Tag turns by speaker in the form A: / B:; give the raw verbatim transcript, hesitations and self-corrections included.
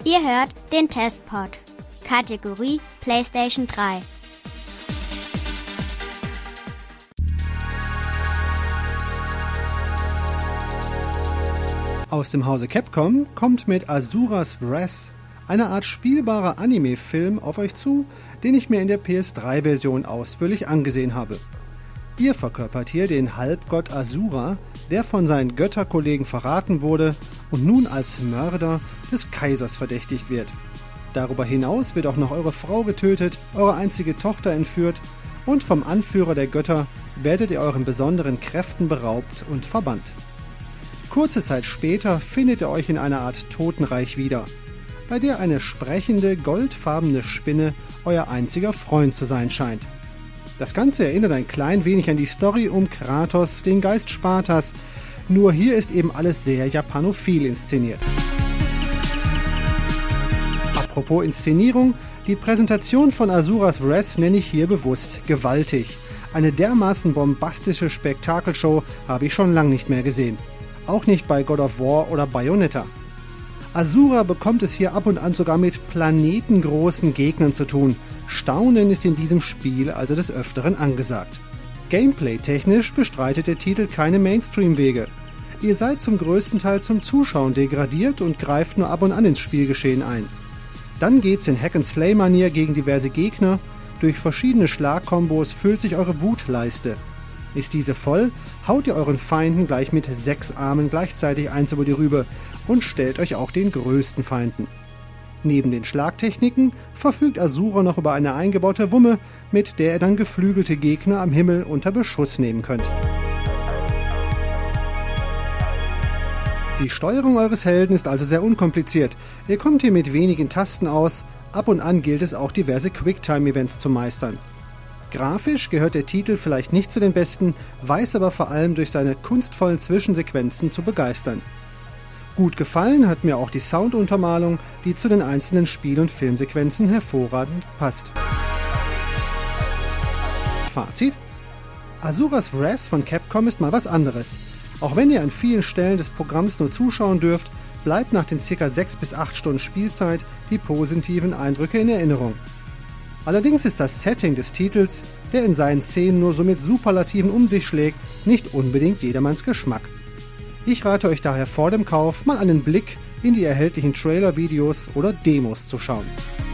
A: Ihr hört den Testpod. Kategorie PlayStation drei.
B: Aus dem Hause Capcom kommt mit Asura's Wrath eine Art spielbarer Anime-Film auf euch zu, den ich mir in der P S drei Version ausführlich angesehen habe. Ihr verkörpert hier den Halbgott Asura, der von seinen Götterkollegen verraten wurde und nun als Mörder des Kaisers verdächtigt wird. Darüber hinaus wird auch noch eure Frau getötet, eure einzige Tochter entführt und vom Anführer der Götter werdet ihr euren besonderen Kräften beraubt und verbannt. Kurze Zeit später findet ihr euch in einer Art Totenreich wieder, bei der eine sprechende, goldfarbene Spinne euer einziger Freund zu sein scheint. Das Ganze erinnert ein klein wenig an die Story um Kratos, den Geist Spartas, nur hier ist eben alles sehr japanophil inszeniert. Apropos Inszenierung, die Präsentation von Asura's Wrath nenne ich hier bewusst gewaltig. Eine dermaßen bombastische Spektakelshow habe ich schon lange nicht mehr gesehen. Auch nicht bei God of War oder Bayonetta. Asura bekommt es hier ab und an sogar mit planetengroßen Gegnern zu tun. Staunen ist in diesem Spiel also des Öfteren angesagt. Gameplay-technisch bestreitet der Titel keine Mainstream-Wege. Ihr seid zum größten Teil zum Zuschauen degradiert und greift nur ab und an ins Spielgeschehen ein. Dann geht's in Hack-and-Slay-Manier gegen diverse Gegner. Durch verschiedene Schlagkombos füllt sich eure Wutleiste. Ist diese voll, haut ihr euren Feinden gleich mit sechs Armen gleichzeitig eins über die Rübe und stellt euch auch den größten Feinden. Neben den Schlagtechniken verfügt Asura noch über eine eingebaute Wumme, mit der ihr dann geflügelte Gegner am Himmel unter Beschuss nehmen könnt. Die Steuerung eures Helden ist also sehr unkompliziert. Ihr kommt hier mit wenigen Tasten aus, ab und an gilt es auch diverse Quicktime-Events zu meistern. Grafisch gehört der Titel vielleicht nicht zu den besten, weiß aber vor allem durch seine kunstvollen Zwischensequenzen zu begeistern. Gut gefallen hat mir auch die Sounduntermalung, die zu den einzelnen Spiel- und Filmsequenzen hervorragend passt. Fazit: Asura's Wrath von Capcom ist mal was anderes. Auch wenn ihr an vielen Stellen des Programms nur zuschauen dürft, bleibt nach den ca. sechs bis acht Stunden Spielzeit die positiven Eindrücke in Erinnerung. Allerdings ist das Setting des Titels, der in seinen Szenen nur so mit Superlativen um sich schlägt, nicht unbedingt jedermanns Geschmack. Ich rate euch daher vor dem Kauf mal einen Blick in die erhältlichen Trailer-Videos oder Demos zu schauen.